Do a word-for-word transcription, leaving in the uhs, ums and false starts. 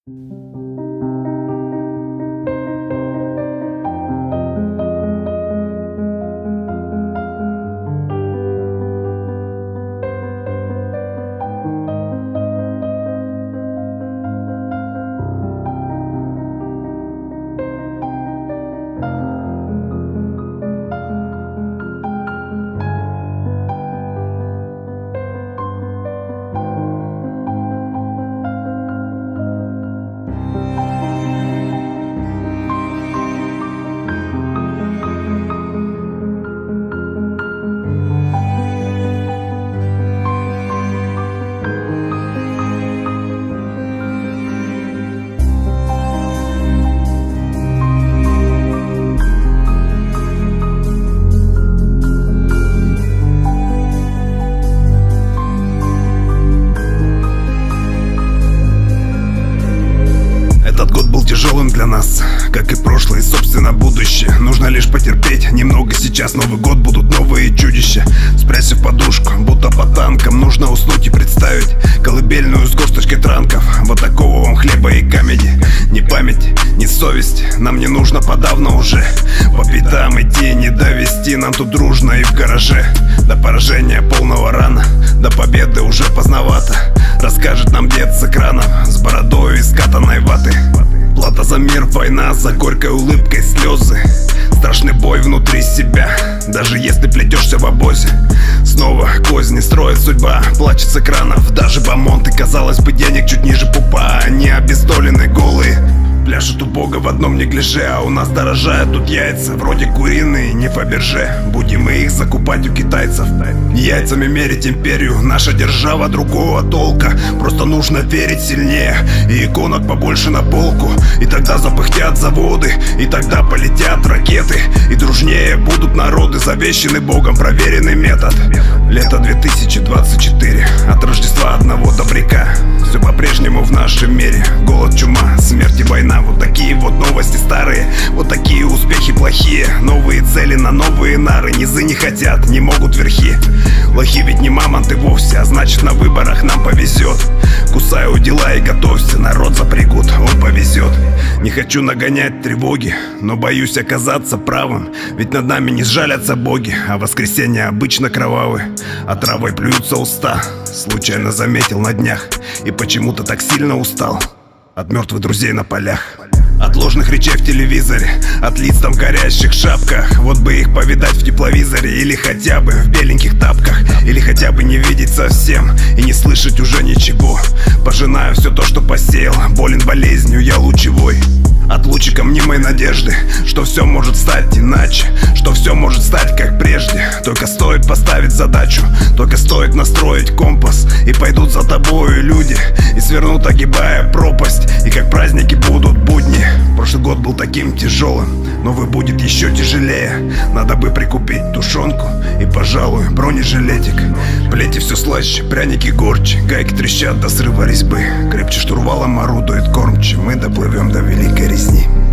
Тяжелым для нас, как и прошлое, и собственно будущее. Нужно лишь потерпеть немного сейчас. Новый год, будут новые чудища. Спрячься в подушку, будто по танкам. Нужно уснуть и представить колыбельную с горсточкой транков. Вот такого вам хлеба и камеди. Ни память, ни совесть нам не нужно подавно уже. По пятам идти, не довести нам тут дружно и в гараже. До поражения полного рана, до победы уже поздновато. Расскажет нам дед с экрана, с бородой из скатанной ваты. Плата за мир, война, за горькой улыбкой слезы. Страшный бой внутри себя, даже если плетешься в обозе. Снова козни строит судьба, плачет с экранов. Даже бомонты, казалось бы, денег чуть ниже пупа. Они обездолены, голые, пляшут у бога в одном неглиже. А у нас дорожают тут яйца, вроде куриные, не Фаберже. Будем мы их закупать у китайцев. Яйцами мерить империю, наша держава другого толка. Просто нужно верить сильнее и иконок побольше на полку. И тогда запыхтят заводы, и тогда полетят ракеты. И дружнее будут народы, завещанный богом проверенный метод. Лето две тысячи двадцать четыре, от Рождества одного добряка. Все по-прежнему в нашем мире, голод, чума, смерть и война. Вот такие вот новости старые, вот такие успехи плохие. Новые цели на новые нары, низы не хотят, не могут верхи. Лохи ведь не мамонты вовсе, а значит на выборах нам повезет. Кусай у дела и готовься, народ запрягут, он повезет. Не хочу нагонять тревоги, но боюсь оказаться правым. Ведь над нами не сжалятся боги, а воскресенья обычно кровавы. А травой плюются уста, случайно заметил на днях. И почему-то так сильно устал от мертвых друзей на полях. От ложных речей в телевизоре, от лиц там в горящих шапках. Вот бы их повидать в тепловизоре, или хотя бы в беленьких тапках. Или хотя бы не видеть совсем и не слышать уже ничего. Пожинаю все то, что посеял, болен болезнью я лучевой. От лучика мнимой надежды, что все может стать иначе, что все может стать как прежде. Только стоит поставить задачу, только стоит настроить компас. И пойдут за тобою люди, и свернут, огибая пропасть. И как праздники будут будни. Прошлый год был таким тяжелым, новый будет еще тяжелее. Надо бы прикупить тушенку и, пожалуй, бронежилетик. Плети все слаще, пряники горче, гайки трещат до срыва резьбы. Крепче штурвалом орудует кормче, мы доплывем до великой резни.